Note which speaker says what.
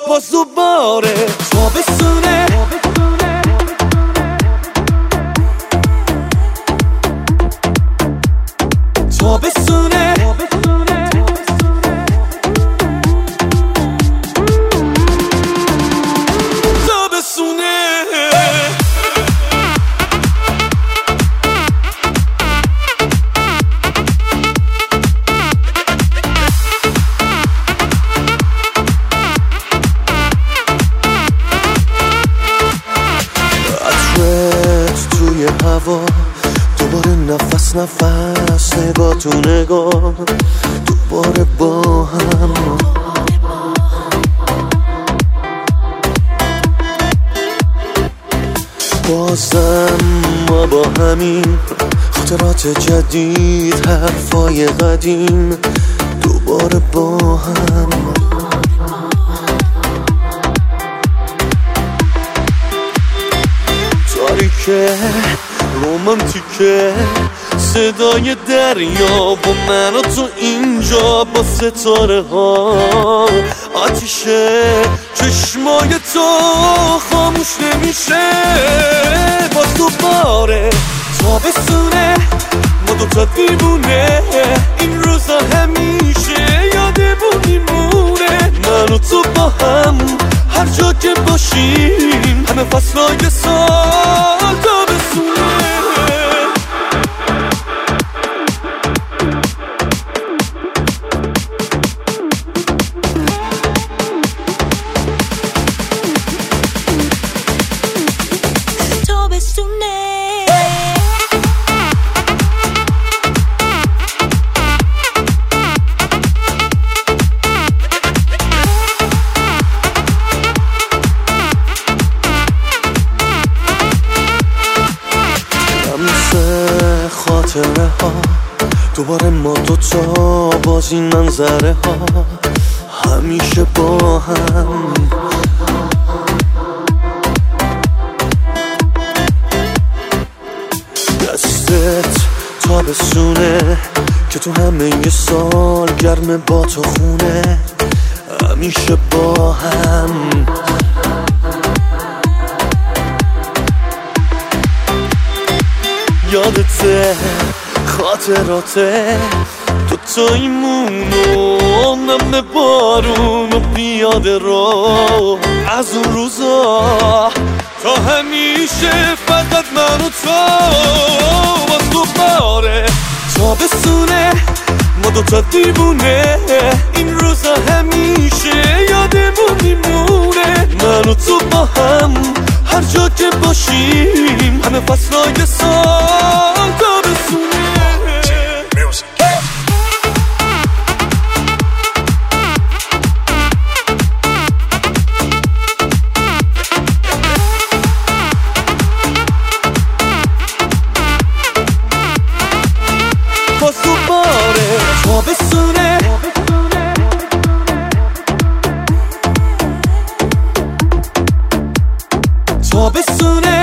Speaker 1: باز دوباره تابستونه، تابستونه، تابستونه. توی هوا دوباره نفس نفس، نگاه تو نگاه دوباره با هم. بازم ما با همین خاطرات جدید، حرفای قدیم دوباره با هم. تاریکه رومانتیکه، صدای دریا و من و تو اینجا با ستاره ها. آتیشه چشمای تو خاموش نمیشه، باز دوباره تابستونه، ما دوتا دیوونه، این روزا همیشه یادمون میمونه. من و تو با هم هر جا که باشیم، همه فصلای سال تابستونه. خاطره ها دوباره ما دوتا، باز این منظره ها همیشه با هم. دستت تابستونه که تو همه یه سال گرمه، با تو خونه همیشه با هم. یادته خاطراته تو تایمونو، نم بارون و پیاده رو از اون روزا تا همیشه، فقط من و تو. باز دوباره تابستونه، ما دوتا دیوونه، این روزا همیشه یادمون میمونه. من و تو با هم هر جا که باشیم، همه فصلای سال تابستونه. باز دوباره تابستونه، تابستونه.